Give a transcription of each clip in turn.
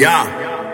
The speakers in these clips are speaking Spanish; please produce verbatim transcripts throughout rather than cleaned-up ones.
Ya.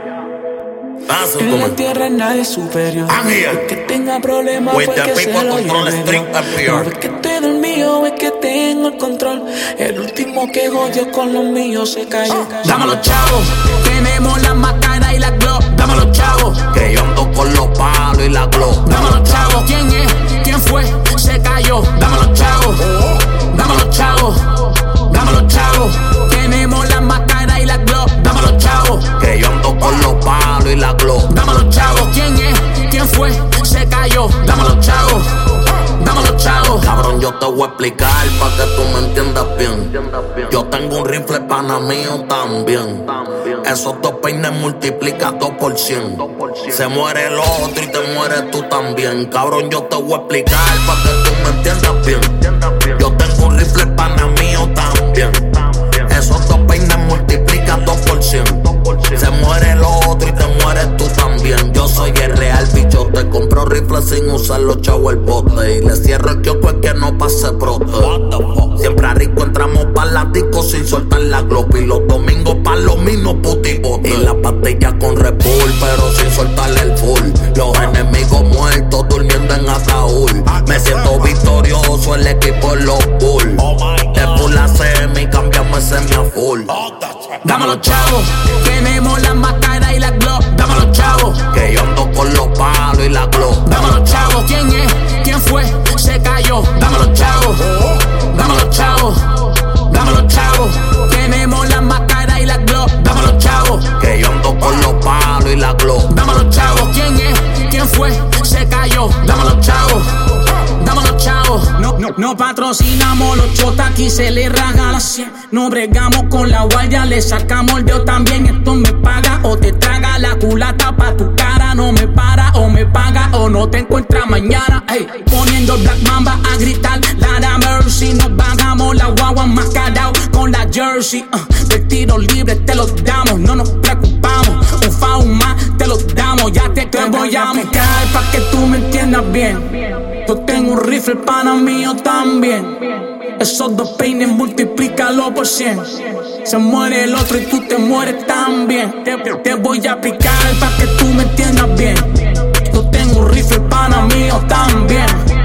En la tierra nadie es superior. El que tenga problemas pues que se lo lleve. No ves que estoy del mío, ves que tengo el control. El último que jodió con los míos se cayó. Dame los chavos, tenemos la máscara y la glock. Dame los chavos, que yo ando con los palos y la glock. Dame los chavos, ¿quién es? ¿Quién fue? Se cayó. Dame los chavos, dame los chavos, dame los chavos. Tenemos la máscara y la glock. Dame los chavos, que yo ando con los palos y la glock. Dame los chavos, ¿quién es? ¿Quién fue? Se cayó. Dame los chavos, dame los chavos. Cabrón, yo te voy a explicar pa' que tú me entiendas bien. Yo tengo un rifle pana mío también. Esos dos peines multiplica dos por cien. Se muere el otro y te mueres tú también. Cabrón, yo te voy a explicar pa' que tú me entiendas bien. Yo tengo un rifle pana mío también. Esos dos peines multiplica dos por cien. Se muere el otro y te mueres tú también. Yo soy el real bicho, te compro rifles sin usar los chavos el bote. Y le cierro el kiosco es que no pase brote. Siempre a rico entramos pa' la disco sin soltar la glock. Y los domingos pa' los mismos putibotes. Y la pastilla con Red Bull, pero sin soltarle el full. Los enemigos muertos durmiendo en ataúd. Me siento victorioso, el equipo es los Bulls. De full a semi, cambiamos semi a full. Dame los chavos, tenemos la máscara y la glock. Dame los chavos, que yo ando con los palos y la glock. Dame los chavos, ¿quién es? ¿Quién fue? Se cayó. Dame los chavos, dame los chavos, dame los chavos. Tenemos la máscara y la glock. Dame los chavos, que yo ando con los palos y la glock. Dame los chavos, ¿quién es? ¿Quién fue? Se cayó. Dame los chavos, dame los chavos. No, no, no patrocinamos los chotas, aquí se le raja la cien. No bregamos con la guardia, le sacamos el dedo también. Esto me paga o te traga la culata pa' tu cara. No me para o me paga o no te encuentra mañana. Ey, poniendo Black Mamba a gritar, la mercy. Nos bajamos la guagua mascarado con la jersey. Uh, de tiro libre te los damos, no nos preocupamos. Un foul más te los damos, ya te, te voy a picar pa' que tú me entiendas bien. Yo tengo un rifle pana mío también. Esos dos peines multiplícalo por cien. Se muere el otro y tú te mueres también. Te, te voy a picar pa' que tú me entiendas bien. Yo tengo un rifle pana mío también.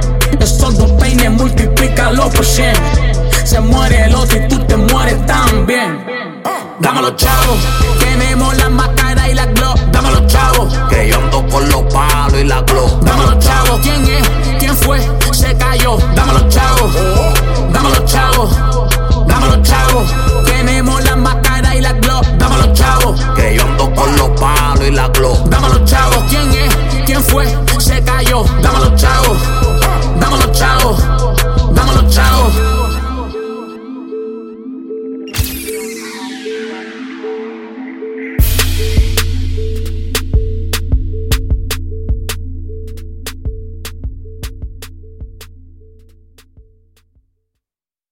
Esos dos peines multiplícalo por cien. Se muere el otro y tú te mueres también. Dame los chavos, tenemos la máscara y la glock. Dame los chavos, que yo ando con los palos y la glock. Dame los chavos, ¿quién es? ¿Quién fue? Se cayó. Dame los chavos, dame los chavos, dame los chavos.